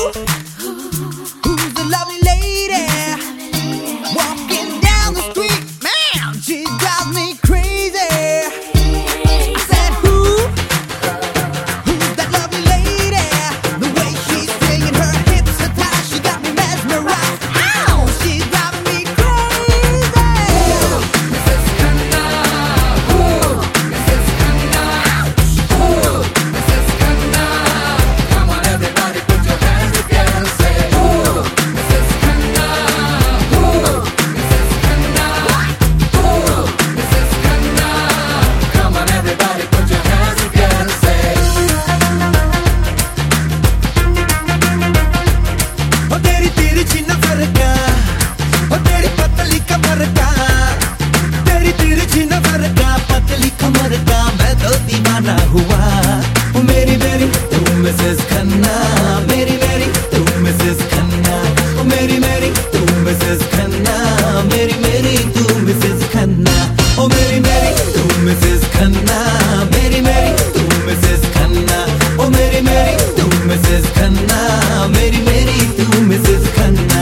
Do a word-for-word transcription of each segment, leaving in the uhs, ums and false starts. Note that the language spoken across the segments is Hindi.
Who's the lovely lady walking down the street? Man, she drives me crazy. I said, who? Who's that lovely lady? The way she's swinging her hips so tight, she got me mesmerized. Ow, she's driving me crazy. Missus Khanna, ooh, Missus Khanna, ooh, Missus Khanna. Come on, everybody, put your hands together, say, ooh, Missus Khanna, ooh, Missus Khanna, ooh, Missus Khanna. Come on, everybody, put your hands together, say. ओ तेरी तिरछी नजर का, ओ तेरी पतली कमर का, तेरी तिरछी नजर का, पतली कमर का, मैं तो दीवाना हुआ। ओ मेरी मेरी तू मिसेस खन्ना, मेरी मेरी तू मिसेस खन्ना, ओ मेरी मेरी तू मिसेस खन्ना, मेरी मेरी तू मिसेस खन्ना, ओ मेरी मेरी तू मिसेस खन्ना, मेरी मेरी तू मिसेस खन्ना, ओ मेरी मेरी तू मिसेस खन्ना, मेरी मेरी तू मिसेस खन्ना।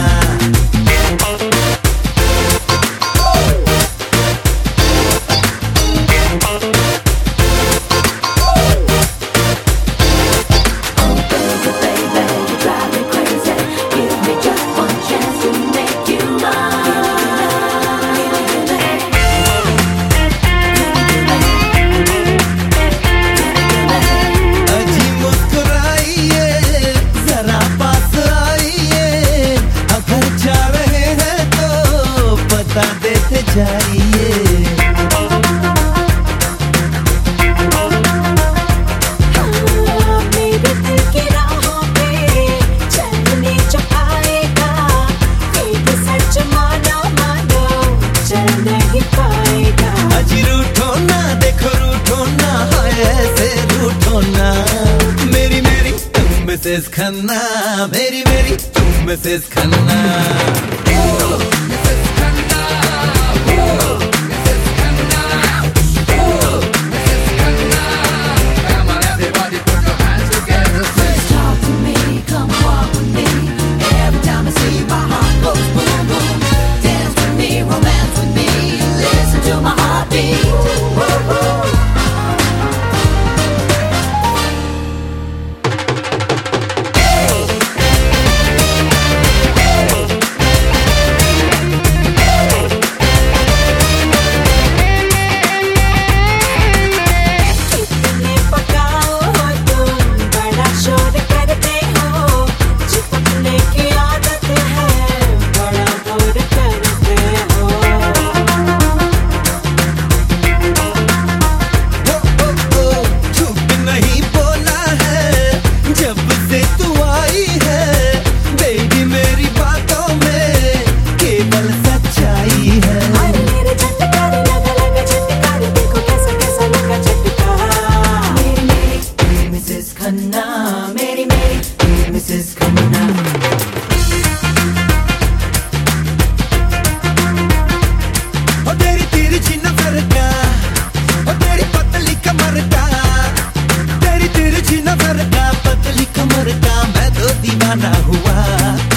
अजी मुस्कुराइए, जरा पास आइए, अगर जा रहे हैं तो बता देते जाइए। मेरे दिल की राहों पे चलने जो आएगा, एक सच मानो मानो चल नहीं पाएगा। अजी रूठो ना, देखो रूठो ना, हाय ऐसे रूठो ना। मेरी मेरी तू मिसेस खन्ना, मेरी मेरी तू Mrs Khanna. Missus Khanna, ooh, Missus Khanna, ooh, Missus Khanna. Come on, everybody, put your hands together, say. Talk to me, come walk with me. Every time I see you, my heart goes boom boom. Dance with me, romance with me. Listen to my heartbeat. Woo woo. कितने पकाओ हो तुम, बड़ा शोर करते हो, चिपकने की आदत है, बड़ा बोर करते हो। ओ, ओ, ओ, झूठ नहीं बोला है, जब से तू आई है, बेबी मेरी बातों में केवल सच्चाई है। अरे मेरे झटकार लगा लगा झटकार, देखो कैसा कैसा लगा झटका। मेरी मेरी तू मिसेस खन्ना, मेरी मेरी तू मिसेस खन्ना। ओ तेरी तिरछी नजर का, ओ तेरी पतली कमर का, तेरी तिरछी नजर का, पतली कमर का, मैं तो दीवाना हुआ।